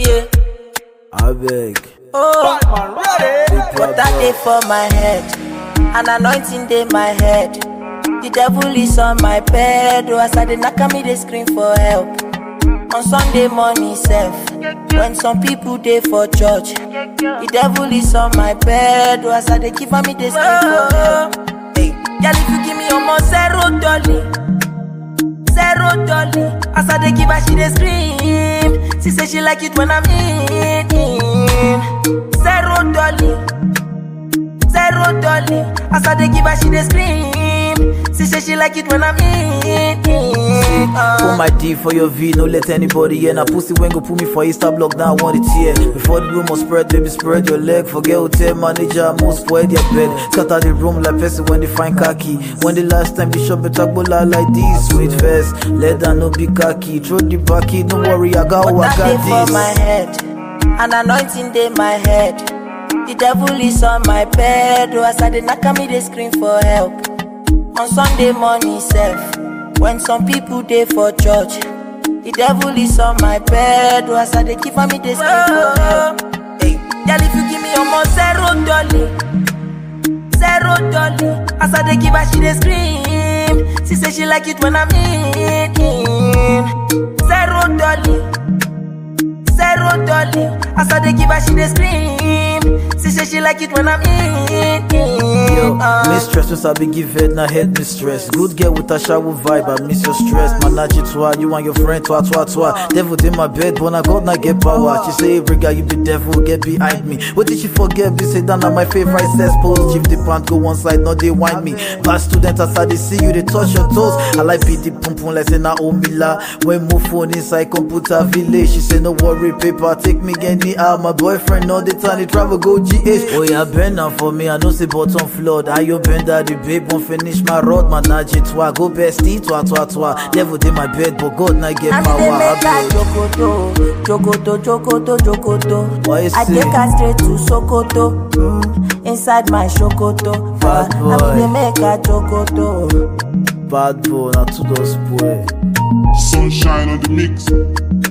Yeah. I beg. Oh, Big put that day for my head, an anointing day my head. The devil is on my bed, oh, as I dey knock on me, they scream for help. On Sunday morning, self, when some people dey for church, the devil is on my bed, oh, as I dey give on me, they scream for help. Hey, girl, if you give me almost $0, $0, as I dey give her, she dey scream. She say she like it when I'm in. $0, $0, as I dey give her, she dey scream. She say she like it when I'm in. Put my D for your V, no let anybody hear. Now pussy when go put me for Insta block, now I want it here. Before the rumor spread, baby spread your leg. Forget hotel manager, most spoil their bed. Scatter the room like person when they find khaki. When the last time the shop better go like this. Sweet first, let that no be khaki. Throw the backy, don't worry, I got what I got this. For my head, an anointing day my head. The devil is on my bed, oh, as I dey knock on me, they scream for help. On Sunday morning, self, when some people dey for church, the devil is on my bed, oh, as I dey give on me, they scream for help. Hey, girl, if you give me almost $0, $0, as I dey give her, she dey scream. She say she like it when I'm in. $0, $0, as I dey give her, she dey scream. She say she like it when I'm in. Yo, mistress, since I be give head, now head mistress. Good girl with a shower vibe, I miss your stress. Manage it twa, you and your friend twa. Devil in my bed, but I God not get power. She say every guy you be devil, get behind me. What did she forget? Be say down on my favorite sex pose. Chief the pant go one side, not they wind me. Bad student, as I they see you, they touch your toes. I like beat the pum pum like say na omila. When move phone inside computer village, she say no worry, paper take me anyhow. My boyfriend all the time, they travel go GH. Oh yeah, bend now for me, I know say bottom flood. I you bend that the babe won't finish my road. Manage it twa, go bestie twa. Devil in my bed, but God not get I power. make her Jokoto. Why you I say? take her straight to Sokoto, inside my Shokoto. Bad boy. I mean, they make her Jokoto. Bad boy, not to those boy. Sunshine on the mix.